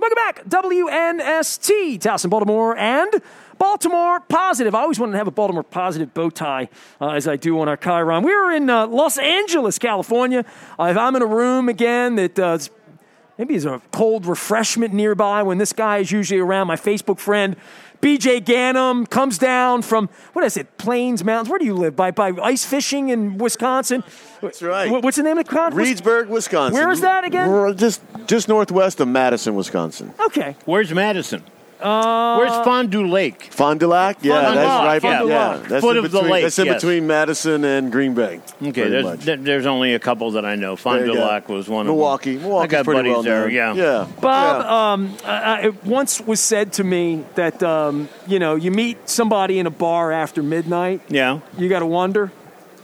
Welcome back. WNST, Towson, Baltimore, and Baltimore Positive. I always wanted to have a Baltimore Positive bow tie, as I do on our Chiron. We were in Los Angeles, California. If I'm in a room again that maybe there's a cold refreshment nearby when this guy is usually around, my Facebook friend, BJ Ganem, comes down from, what is it, Plains Mountains? Where do you live? By ice fishing in Wisconsin? That's right. What's the name of the conference? Reedsburg, Wisconsin. Where is that again? We're just northwest of Madison, Wisconsin. Okay. Where's Madison? Where's Fond du Lake? Fond du Lac? Yeah, Fond du that's Lac, right. yeah. That's Foot in of the between, lake, That's in yes. between Madison and Green Bay. Okay, there's only a couple that I know. Fond du Lac was one Milwaukee. of them. Milwaukee's I got pretty buddies well there, known. yeah. Bob, it once was said to me that, you meet somebody in a bar after midnight. Yeah. You got to wonder.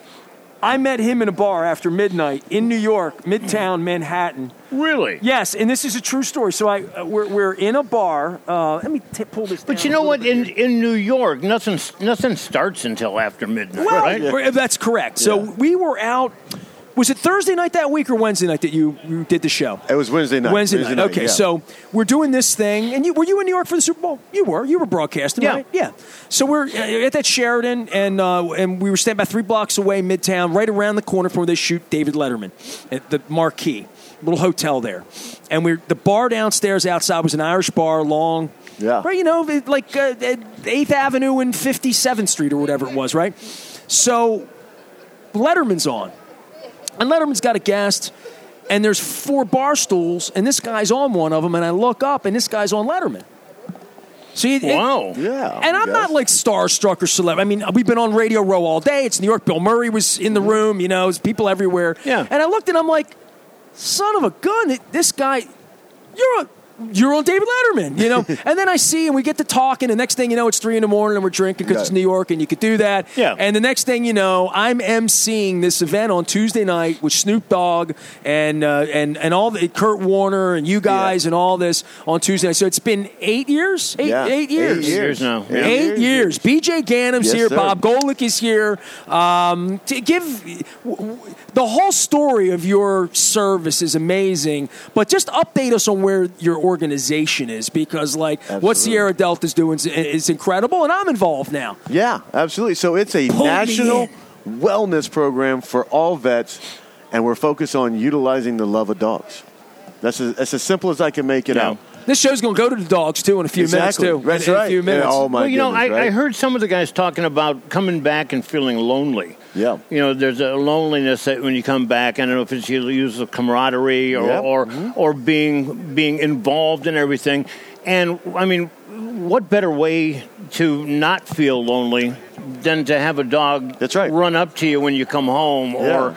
I met him in a bar after midnight in New York, Midtown Manhattan. Really? Yes, and this is a true story. So we're in a bar. Let me pull this down. But you know what? In New York, nothing starts until after midnight, well, right? That's correct. So we were out. Was it Thursday night that week or Wednesday night that you did the show? It was Wednesday night. Wednesday night. Okay, yeah. so we're doing this thing, and were you in New York for the Super Bowl? You were broadcasting, yeah. right? Yeah. So we're at that Sheraton, and we were staying about 3 blocks away, Midtown, right around the corner from where they shoot David Letterman at the Marquee, little hotel there. And the bar downstairs outside was an Irish bar, long. Yeah. Right, like 8th Avenue and 57th Street or whatever it was, right? So Letterman's on. And Letterman's got a guest, and there's 4 bar stools, and this guy's on one of them, and I look up, and this guy's on Letterman. So wow. Yeah. And I'm not like starstruck or celeb. I mean, we've been on Radio Row all day. It's New York. Bill Murray was in the room, there's people everywhere. Yeah. And I looked, and I'm like, son of a gun, this guy, you're on David Letterman, And then I see, and we get to talking, and next thing you know, it's 3 a.m, and we're drinking because it's New York, and you could do that. Yeah. And the next thing you know, I'm emceeing this event on Tuesday night with Snoop Dogg and all the Kurt Warner and you guys and all this on Tuesday night. So it's been 8 years? 8 years. 8 years now. Yeah. 8 years. BJ Ganem's here. Sir. Bob Golick is here. To give the whole story of your service is amazing, but just update us on where your organization is, because what Sierra Delta's doing is incredible, and I'm involved now. Yeah, absolutely. So it's a national wellness program for all vets, and we're focused on utilizing the love of dogs. That's as simple as I can make it out. This show's going to go to the dogs, too, in a few minutes, too. That's in right. a few minutes. Oh, my goodness, I heard some of the guys talking about coming back and feeling lonely. Yeah. There's a loneliness that when you come back, I don't know if it's you use of camaraderie or being involved in everything. And, I mean, what better way to not feel lonely than to have a dog run up to you when you come home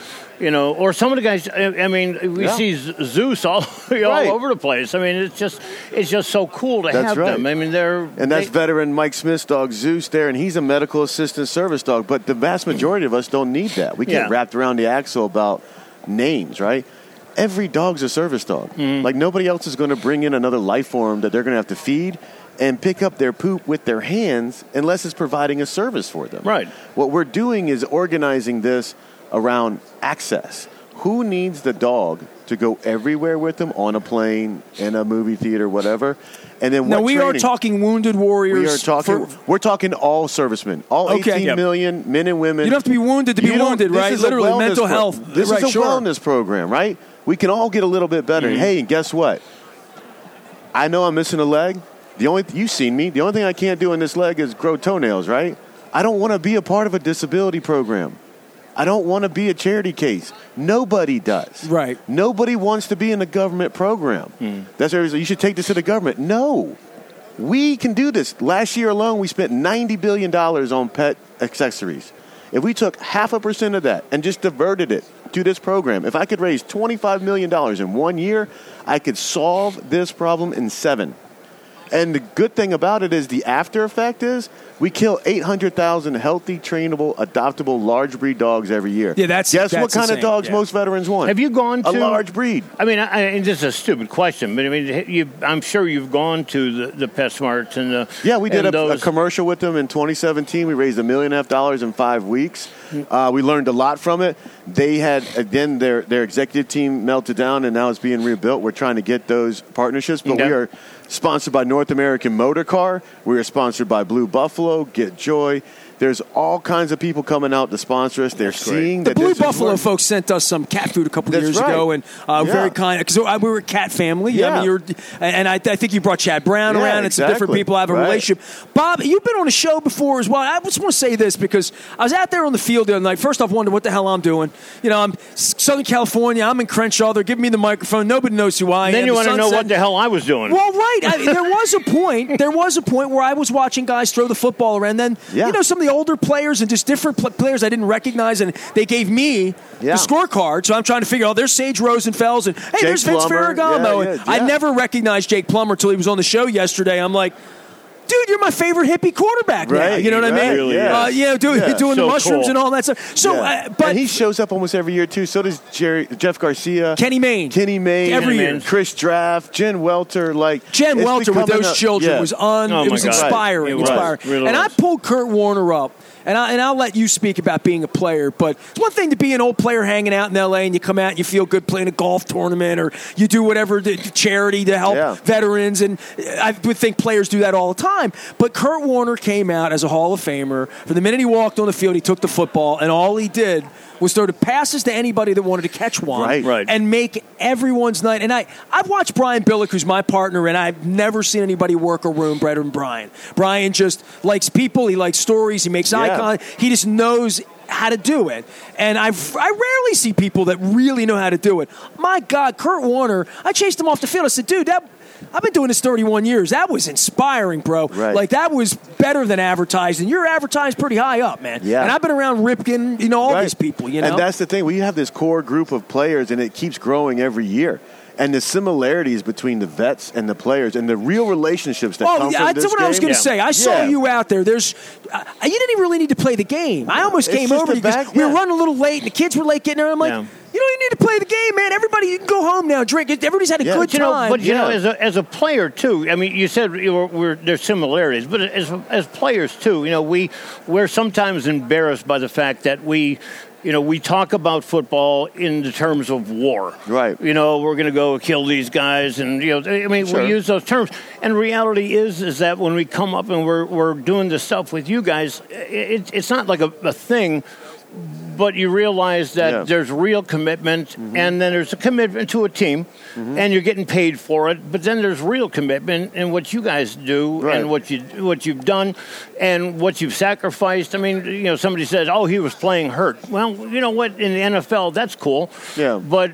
or some of the guys, I mean, we see Zeus all over the place. I mean, it's just so cool to have them. I mean, that's veteran Mike Smith's dog, Zeus, there, and he's a medical assistant service dog. But the vast majority of us don't need that. We get wrapped around the axle about names, right? Every dog's a service dog. Mm-hmm. Like, nobody else is going to bring in another life form that they're going to have to feed and pick up their poop with their hands unless it's providing a service for them. Right. What we're doing is organizing this around access. Who needs the dog to go everywhere with them on a plane, in a movie theater, whatever? And then we are talking wounded warriors. We're talking all servicemen, all 18 million men and women. You don't have to be wounded to be wounded, right? Literally, mental health. This is a wellness program, right? We can all get a little bit better. Mm-hmm. Hey, and guess what? I know I'm missing a leg. You've seen me. The only thing I can't do in this leg is grow toenails, right? I don't want to be a part of a disability program. I don't want to be a charity case. Nobody does. Right. Nobody wants to be in a government program. That's why you should take this to the government. No. We can do this. Last year alone, we spent $90 billion on pet accessories. If we took 0.5% of that and just diverted it to this program, if I could raise $25 million in 1 year, I could solve this problem in 7. And the good thing about it is the after effect is we kill 800,000 healthy, trainable, adoptable, large breed dogs every year. Yeah, that's Guess what kind insane. of dogs most veterans want? Have you gone to a large breed? I mean, and this is a stupid question, but I mean, I'm sure you've gone to the PetSmarts and the we did a commercial with them in 2017. We raised $1.5 million in 5 weeks. We learned a lot from it. They had, again, their executive team melted down, and now it's being rebuilt. We're trying to get those partnerships, but we are sponsored by North American Motor Car. We are sponsored by Blue Buffalo, Get Joy. There's all kinds of people coming out to sponsor us. They're seeing the that Blue Buffalo folks sent us some cat food a couple of years ago, and very kind. Because we were a cat family. Yeah. I mean, I think you brought Chad Brown around, and some different people have a relationship. Bob, you've been on a show before as well. I just want to say this because I was out there on the field the other night. First off, wondered what the hell I'm doing. I'm Southern California. I'm in Crenshaw. They're giving me the microphone. Nobody knows who I am. Then you want to know what the hell I was doing. Well, right. There was a point where I was watching guys throw the football around. Then some of the older players and just different players I didn't recognize, and they gave me the scorecard. So I'm trying to figure out there's Sage Rosenfels and hey, there's Vince Ferragamo. I never recognized Jake Plummer until he was on the show yesterday. I'm like, dude, you're my favorite hippie quarterback now. You know what I mean? Really doing the mushrooms and all that stuff. So, but and he shows up almost every year too. So does Jeff Garcia, Kenny Mayne, every year. Chris Draft, Jen Welter. Jen Welter with those children was it was inspiring. Right. Inspiring. Really and I pulled Kurt Warner up. And I'll let you speak about being a player, but it's one thing to be an old player hanging out in L.A. and you come out and you feel good playing a golf tournament or you do whatever the charity to help veterans, and I would think players do that all the time. But Kurt Warner came out as a Hall of Famer. From the minute he walked on the field, he took the football, and all he did was throw the passes to anybody that wanted to catch one and make everyone's night. And I've watched Brian Billick, who's my partner, and I've never seen anybody work a room better than Brian. Brian just likes people. He likes stories. He makes eye contact. He just knows how to do it. And I rarely see people that really know how to do it. My God, Kurt Warner, I chased him off the field. I said, dude, I've been doing this 31 years. That was inspiring, bro. Right. Like, that was better than advertised. And you're advertised pretty high up, man. Yeah. And I've been around Ripken, all these people, And that's the thing. We have this core group of players, and it keeps growing every year. And the similarities between the vets and the players and the real relationships that come from this that's what game. I was going to say. I saw you out there. You didn't even really need to play the game. I almost came over because we were running a little late, and the kids were late getting there. I'm like, you don't even need to play the game, man. Everybody, you can go home now, drink. Everybody's had a good time. But as a player too, I mean, you said there's similarities, but as players too, we're sometimes embarrassed by the fact that we talk about football in the terms of war. Right. We're going to go kill these guys, and we use those terms. And reality is that when we come up and we're doing this stuff with you guys, it's not like a thing. But you realize that there's real commitment, and then there's a commitment to a team, and you're getting paid for it. But then there's real commitment in what you guys do and what you've done and what you've sacrificed. I mean, somebody says, "Oh, he was playing hurt." Well, you know what? In the NFL, that's cool. Yeah. But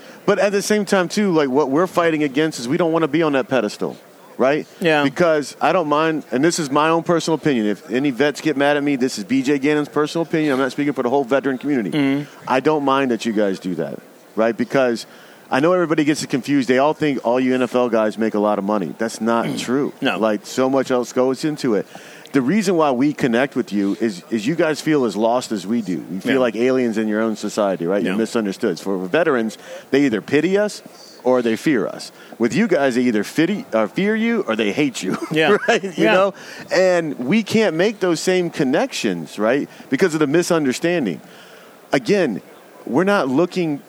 at the same time, too, like what we're fighting against is we don't want to be on that pedestal. Right? Yeah. Because I don't mind, and this is my own personal opinion. If any vets get mad at me, this is B.J. Gannon's personal opinion. I'm not speaking for the whole veteran community. I don't mind that you guys do that, right? Because I know everybody gets it confused. They all think all you NFL guys make a lot of money. That's not true. No. Like, so much else goes into it. The reason why we connect with you is you guys feel as lost as we do. You feel like aliens in your own society, right? You're misunderstood. For veterans, they either pity us or they fear us. With you guys, they either fear you or they hate you, right? You know? And we can't make those same connections, right, because of the misunderstanding. Again, we're not looking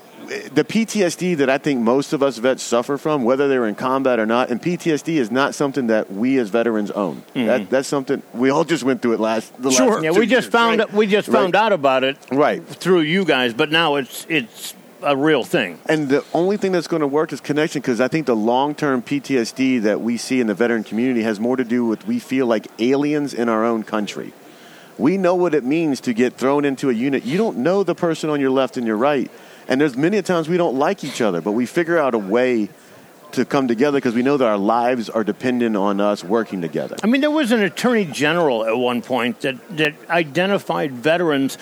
– the PTSD that I think most of us vets suffer from, whether they're in combat or not, and PTSD is not something that we as veterans own. That's something – we all just went through it last we just found out about it through you guys, but now it's a real thing. And the only thing that's going to work is connection, because I think the long-term PTSD that we see in the veteran community has more to do with we feel like aliens in our own country. We know what it means to get thrown into a unit. You don't know the person on your left and your right. And there's many times we don't like each other, but we figure out a way to come together because we know that our lives are dependent on us working together. I mean, there was an attorney general at one point that identified veterans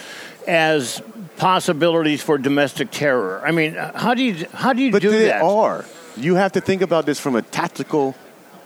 as possibilities for domestic terror. I mean, how do you do that? But they are. You have to think about this from a tactical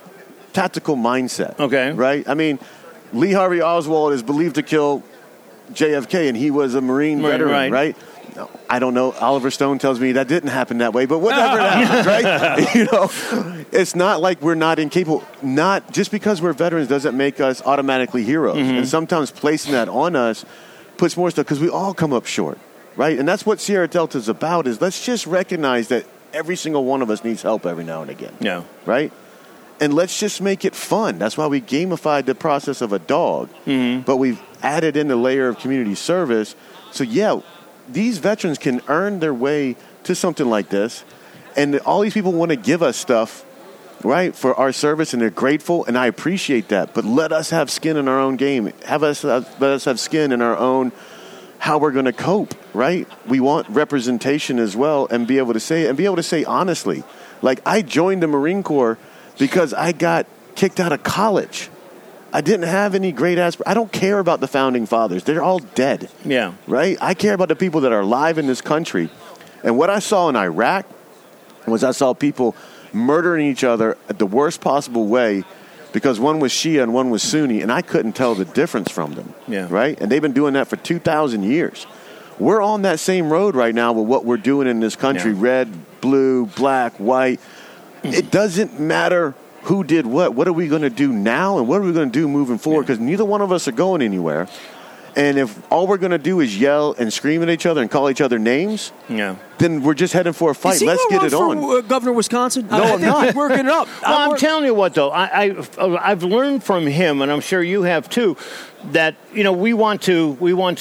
mindset. Okay. Right? I mean, Lee Harvey Oswald is believed to kill JFK, and he was a Marine veteran, right? No, I don't know. Oliver Stone tells me that didn't happen that way, but whatever it happens, right? It's not like we're not incapable. Not just because we're veterans doesn't make us automatically heroes. And sometimes placing that on us puts more stuff because we all come up short. right? And that's what Sierra Delta is about, is let's just recognize that every single one of us needs help every now and again. Yeah. Right? And let's just make it fun. That's why we gamified the process of a dog. Mm-hmm. But we've added in the layer of community service. So, yeah, these veterans can earn their way to something like this. And all these people want to give us stuff, right, for our service, and they're grateful, and I appreciate that. But let us have skin in our own game. Let us have skin in our own how we're going to cope, right? We want representation as well, and be able to say it, and be able to say honestly. Like, I joined the Marine Corps because I got kicked out of college. I didn't have any great I don't care about the founding fathers. They're all dead. Yeah. Right? I care about the people that are alive in this country. And what I saw in Iraq was I saw people murdering each other at the worst possible way because one was Shia and one was Sunni, and I couldn't tell the difference from them. Yeah. Right? And they've been doing that for 2,000 years. We're on that same road right now with what we're doing in this country, red, blue, black, white. It doesn't matter who did what. What are we going to do now, and what are we going to do moving forward? Because neither one of us are going anywhere. And if all we're going to do is yell and scream at each other and call each other names, then we're just heading for a fight. Let's get it on. For, Governor of Wisconsin? No, I'm not. We're working up. Well, I'm telling you what, though, I've learned from him, and I'm sure you have too, that we want to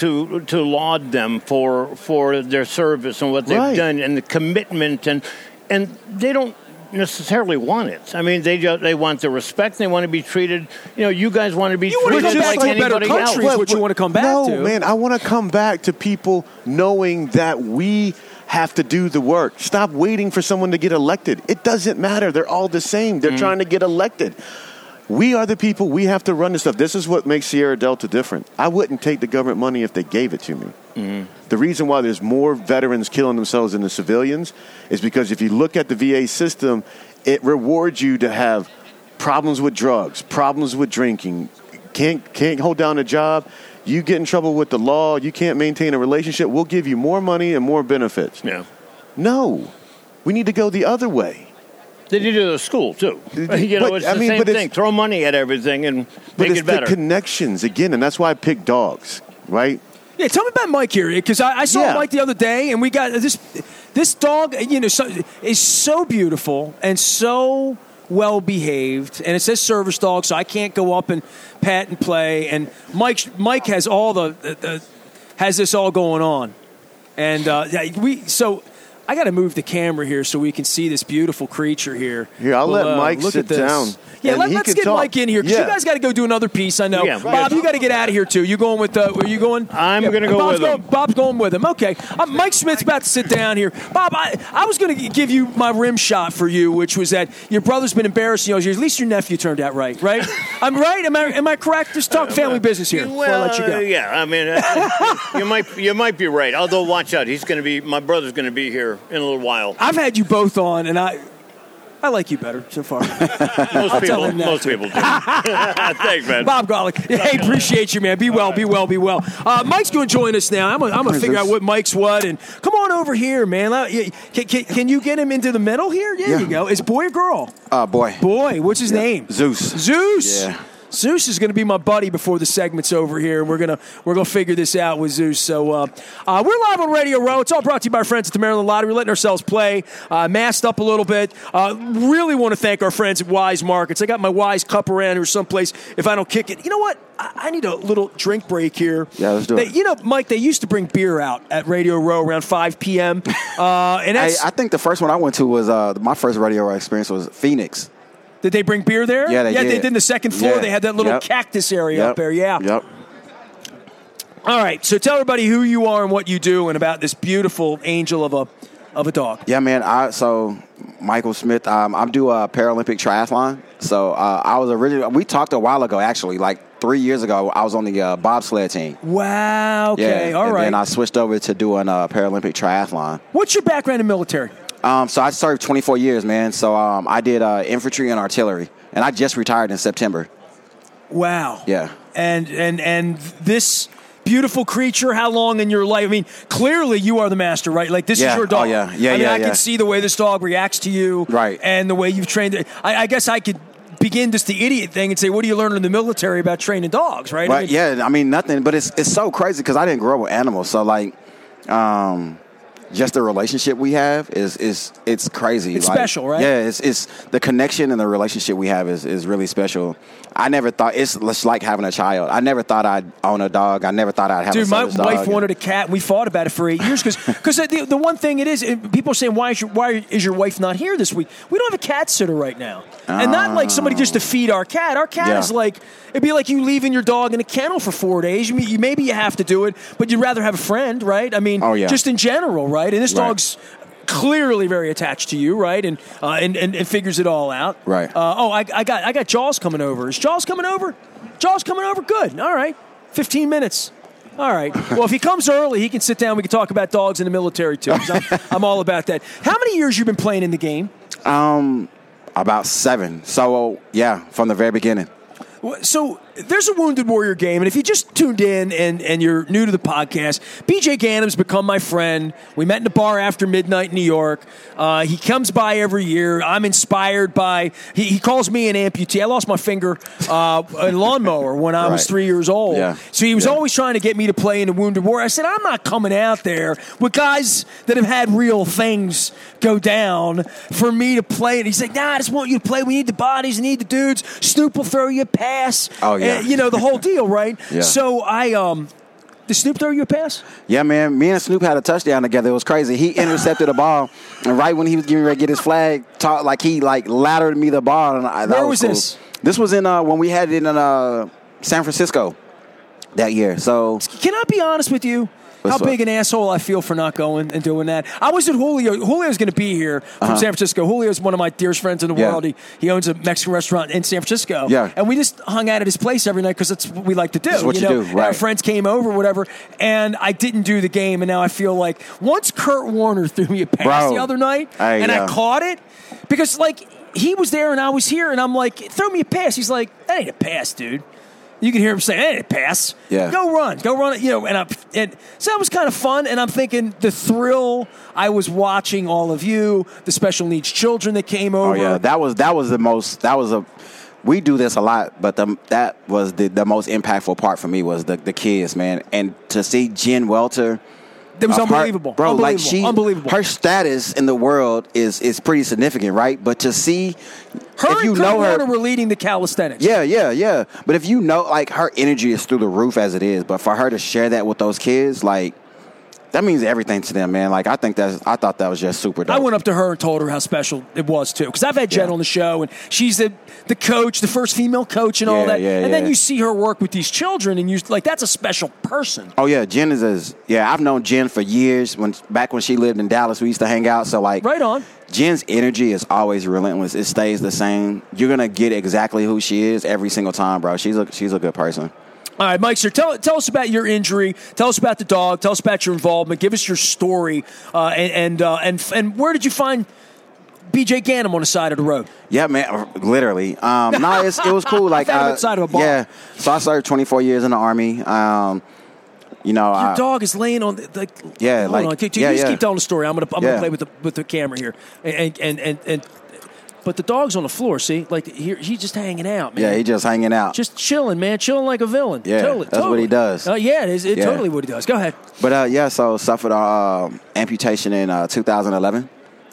laud them for their service and what they've done and the commitment, and they don't necessarily want it. I mean, they want the respect. They want to be treated. You guys want to be treated like anybody else. What you want to come back to? No, man, I want to come back to people knowing that we have to do the work. Stop waiting for someone to get elected. It doesn't matter. They're all the same. They're trying to get elected. We are the people. We have to run this stuff. This is what makes Sierra Delta different. I wouldn't take the government money if they gave it to me. Mm-hmm. The reason why there's more veterans killing themselves than the civilians is because if you look at the VA system, it rewards you to have problems with drugs, problems with drinking, can't hold down a job, you get in trouble with the law, you can't maintain a relationship, we'll give you more money and more benefits. Yeah. No. We need to go the other way. They did it at school, too. It's the same thing. Throw money at everything and make it better. But it's the connections, again, and that's why I picked dogs, right? Yeah, tell me about Mike here, because I saw Mike the other day, and we got this dog, is so beautiful and so well behaved, and it says service dog, so I can't go up and pat and play. And Mike has all has this all going on, and I got to move the camera here so we can see this beautiful creature here. Here, I'll let Mike sit down. Yeah, let's get Mike in here, because you guys got to go do another piece, I know. Yeah, Bob, you got to get out of here, too. You going with, are you going? I'm going to go with him. Bob's going with him. Okay. Mike Smith's about to sit down here. Bob, I was going to give you my rim shot for you, which was that your brother's been embarrassing you. At least your nephew turned out right? I'm right? Am I correct? Just talk family business here before I let you go. Yeah, I mean, you might be right. Although, watch out. My brother's going to be here in a little while. I've had you both on, and I like you better so far. Most people do. Thanks, man. Bob Golick. Hey, appreciate you, man. Be well. Mike's going to join us now. I'm going to figure out what Mike's what. And come on over here, man. Can you get him into the middle here? There you go. Is it boy or girl? Boy. Boy. What's his name? Zeus. Yeah. Zeus is going to be my buddy before the segment's over here, and we're gonna figure this out with Zeus. So we're live on Radio Row. It's all brought to you by our friends at the Maryland Lottery. We're letting ourselves play, masked up a little bit. Really want to thank our friends at Wise Markets. I got my Wise cup around here someplace. If I don't kick it, you know what? I need a little drink break here. Yeah, let's do it. Mike, they used to bring beer out at Radio Row around 5 p.m. And I think the first one I went to was my first Radio Row experience was Phoenix. Did they bring beer there? Yeah, they did. They did in the second floor. Yeah. They had that little cactus area up there. Yeah. Yep. All right. So tell everybody who you are and what you do and about this beautiful angel of a dog. Yeah, man. So Michael Smith. I do Paralympic triathlon. So I was originally. We talked a while ago, actually, like 3 years ago. I was on the bobsled team. Wow. Okay. Yeah, all right. And then I switched over to doing Paralympic triathlon. What's your background in military? So I served 24 years, man. So I did infantry and artillery, and I just retired in September. Wow. Yeah. And this beautiful creature, how long in your life? I mean, clearly you are the master, right? Like this is your dog. Oh, yeah. I can see the way this dog reacts to you, right? And the way you've trained it. I guess I could begin just the idiot thing and say, what do you learn in the military about training dogs, right? Right. I mean, nothing. But it's so crazy because I didn't grow up with animals, so like. just the relationship we have it's crazy. It's special, right? Yeah, it's the connection and the relationship we have is really special. I never thought it's like having a child. I never thought I'd own a dog. I never thought I'd have a Dude, my service dog. wife wanted a cat, and we fought about it for 8 years because the one thing it is, people are saying, why is your wife not here this week? We don't have a cat sitter right now. And not like somebody just to feed our cat. Our cat is like, it'd be like you leaving your dog in a kennel for 4 days. Maybe you have to do it, but you'd rather have a friend, right? I mean, just in general, right? And this dog's clearly very attached to you, right? And figures it all out. Right. I got Jaws coming over. Is Jaws coming over? Jaws coming over? Good. All right. 15 minutes. All right. Well, if he comes early, he can sit down. We can talk about dogs in the military, too. 'Cause I'm all about that. How many years you been playing in the game? About 7. So, yeah, from the very beginning. So there's a Wounded Warrior game, and if you just tuned in and you're new to the podcast, BJ Ganem's become my friend. We met in a bar after midnight in New York. He comes by every year. I'm inspired by he calls me an amputee. I lost my finger in lawnmower when I was 3 years old. Yeah. So he was always trying to get me to play in the Wounded Warrior. I said, I'm not coming out there with guys that have had real things go down for me to play. And he's like, nah, I just want you to play. We need the bodies. We need the dudes. Snoop will throw you a pass. Oh, yeah. The whole deal, right? Yeah. So did Snoop throw you a pass? Yeah, man. Me and Snoop had a touchdown together. It was crazy. He intercepted a ball, and right when he was getting ready to get his flag, he laddered me the ball. And Where was this? This was in when we had it in San Francisco that year. So can I be honest with you? How big an asshole I feel for not going and doing that. I was at Julio. Julio's going to be here from San Francisco. Julio's one of my dearest friends in the world. He owns a Mexican restaurant in San Francisco. Yeah. And we just hung out at his place every night because that's what we like to do. That's what you do, right. Our friends came over, whatever, and I didn't do the game, and now I feel like once Kurt Warner threw me a pass the other night, I caught it because, he was there and I was here, and I'm like, throw me a pass. He's like, that ain't a pass, dude. You can hear him say, "Hey, pass! Yeah. Go run!" And so that was kind of fun. And I'm thinking the thrill. I was watching all of you, the special needs children that came over. Oh yeah, that was the most. We do this a lot, but that was the most impactful part for me was the kids, man, and to see Jen Welter. It was unbelievable, bro. Unbelievable. Her status in the world is pretty significant, right? But to see her if you and know her, were leading the calisthenics. Yeah. But if you know, her energy is through the roof as it is. But for her to share that with those kids, that means everything to them, man. I thought that was just super dope. I went up to her and told her how special it was too, because I've had Jen on the show, and she's the coach, the first female coach, and all that. And then you see her work with these children, and that's a special person. Oh yeah, Jen I've known Jen for years. Back when she lived in Dallas, we used to hang out. So right on. Jen's energy is always relentless. It stays the same. You're gonna get exactly who she is every single time, bro. She's a good person. All right, Mike, sir, tell us about your injury. Tell us about the dog. Tell us about your involvement. Give us your story. And where did you find BJ Ganem on the side of the road? Yeah, man, literally. It was cool. I found him outside of a bar. Yeah, so I served 24 years in the Army. Your dog is laying on hold on. You just keep telling the story. I'm gonna play with the camera here, and but the dog's on the floor. See, he's just hanging out, man. Yeah, he's just hanging out, just chilling, man, chilling like a villain. Yeah, that's what he does. It's totally what he does. Go ahead. But so suffered amputation in 2011.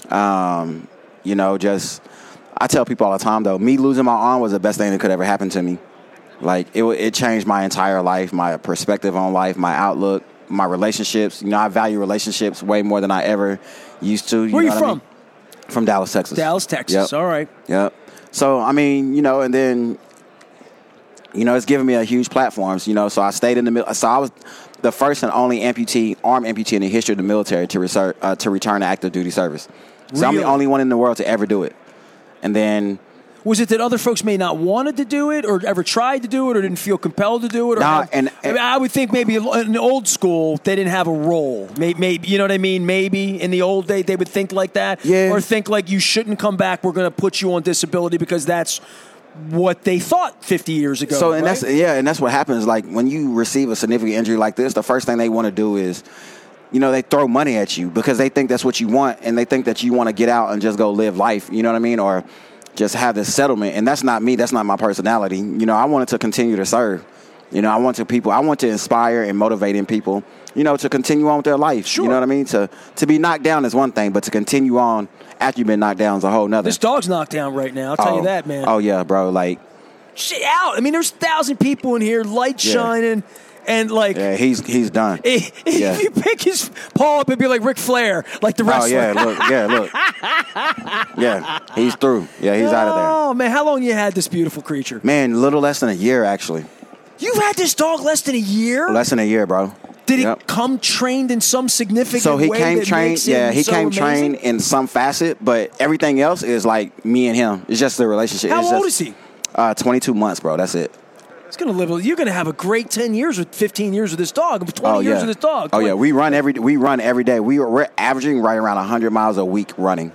I tell people all the time though, me losing my arm was the best thing that could ever happen to me. It changed my entire life, my perspective on life, my outlook, my relationships. I value relationships way more than I ever used to. Where are you from? I mean? From Dallas, Texas. Dallas, Texas. Yep. All right. Yep. So, and then, it's given me a huge platform, so I stayed in the middle. So I was the first and only arm amputee in the history of the military to return to active duty service. So really? I'm the only one in the world to ever do it. And then... Was it that other folks may not wanted to do it or ever tried to do it or didn't feel compelled to do it? I would think maybe in old school they didn't have a role. Maybe, you know what I mean? Maybe in the old day they would think like that. Yeah. Or think you shouldn't come back. We're going to put you on disability because that's what they thought 50 years ago. So, right? that's what happens. When you receive a significant injury like this, the first thing they want to do is, they throw money at you because they think that's what you want and they think that you want to get out and just go live life. You know what I mean? Or just have this settlement. And that's not me. That's not my personality. I wanted to continue to serve. You know, I want to inspire and motivate in people, you know, to continue on with their life. Sure. You know what I mean? To be knocked down is one thing, but to continue on after you've been knocked down is a whole nother. This dog's knocked down right now. I'll tell you that, man. Oh, yeah, bro. Like, shit out. I mean, there's 1,000 people in here, light shining, and like, yeah, he's done. If you pick his paw up, it'd be like Ric Flair, like the wrestler. Oh yeah, look. Yeah, he's through. Yeah, he's out of there. Oh man, how long you had this beautiful creature? Man, a little less than a year actually. You've had this dog less than a year? Less than a year, bro. Did it come trained in some significant way? So he way came that trained. Makes Yeah, him he so came amazing? trained in some facet, but everything else is like me and him. It's just the relationship. How old is he? 22 months, bro. That's it. He's gonna live. You're gonna have a great 10 years with 15 years with this dog, 20 years with this dog. Oh yeah, we run every day. We're averaging right around 100 miles a week running.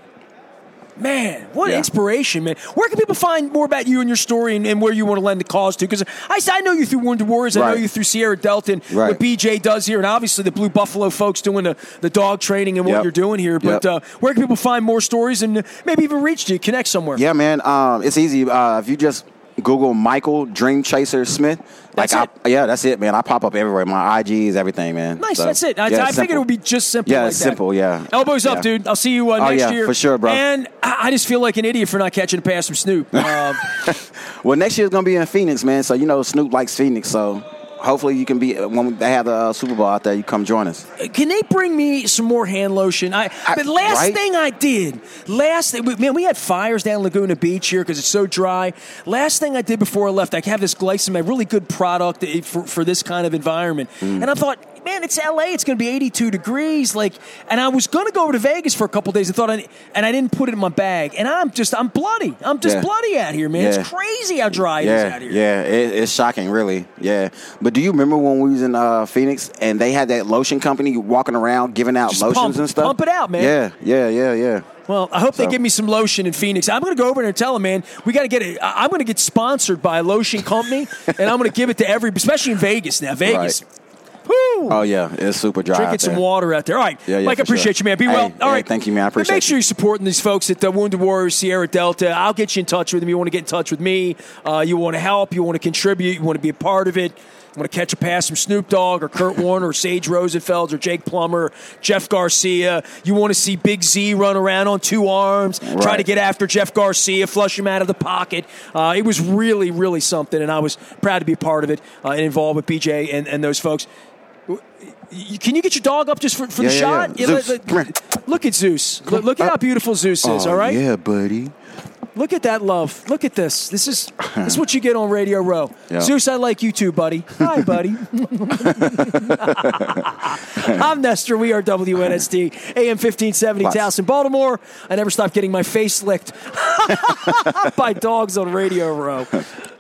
Man, what an inspiration, man. Where can people find more about you and your story and where you want to lend the cause to? Because I know you through Wounded Warriors. I know you through Sierra Delta and what BJ does here, and obviously the Blue Buffalo folks doing the dog training and what you're doing here. But where can people find more stories and maybe even reach you, connect somewhere? Yeah, man. It's easy. If you just Google Michael Dream Chaser Smith. That's it, man. I pop up everywhere. My IGs, everything, man. Nice, that's it. I figured it would be just simple. Yeah, like it's simple. Yeah. Elbows up, dude. I'll see you next year for sure, bro. And I just feel like an idiot for not catching a pass from Snoop. Well, next year's gonna be in Phoenix, man. So you know Snoop likes Phoenix, so. Hopefully you can be when they have the Super Bowl out there. You come join us. Can they bring me some more hand lotion? The last thing I did, we had fires down Laguna Beach here because it's so dry. Last thing I did before I left, I have this Glycine, really good product for this kind of environment. And I thought, man, it's LA. It's going to be 82 degrees. And I was going to go over to Vegas for a couple days. I didn't put it in my bag. And I'm bloody. I'm just bloody out here, man. Yeah. It's crazy how dry it is out here. Yeah, it's shocking, really. Yeah. But do you remember when we was in Phoenix and they had that lotion company walking around giving out lotions and stuff? Pump it out, man. Yeah. Well, I hope they give me some lotion in Phoenix. I'm going to go over there and tell them, man, we got to get it. I'm going to get sponsored by a lotion company, and I'm going to give it to especially in Vegas now. Vegas. Right. Woo! Oh, yeah. It's super dry. Drinking some water out there. All right. Yeah, Mike, I appreciate you, man. Be well. All right. Thank you, man. I appreciate it. Make sure you're supporting these folks at the Wounded Warriors, Sierra Delta. I'll get you in touch with them. You want to get in touch with me. You want to help. You want to contribute. You want to be a part of it. You want to catch a pass from Snoop Dogg or Kurt Warner or Sage Rosenfeld or Jake Plummer, Jeff Garcia. You want to see Big Z run around on two arms, try to get after Jeff Garcia, flush him out of the pocket. It was really, really something, and I was proud to be a part of it and involved with BJ and those folks. Can you get your dog up just for the shot? Yeah. Zeus, come here. Look at Zeus. Look at how beautiful Zeus is, all right? Yeah, buddy. Look at that love. Look at this. This is what you get on Radio Row. Yeah. Zeus, I like you too, buddy. Hi, buddy. I'm Nestor. We are WNST, AM 1570, Towson, Baltimore. I never stop getting my face licked by dogs on Radio Row.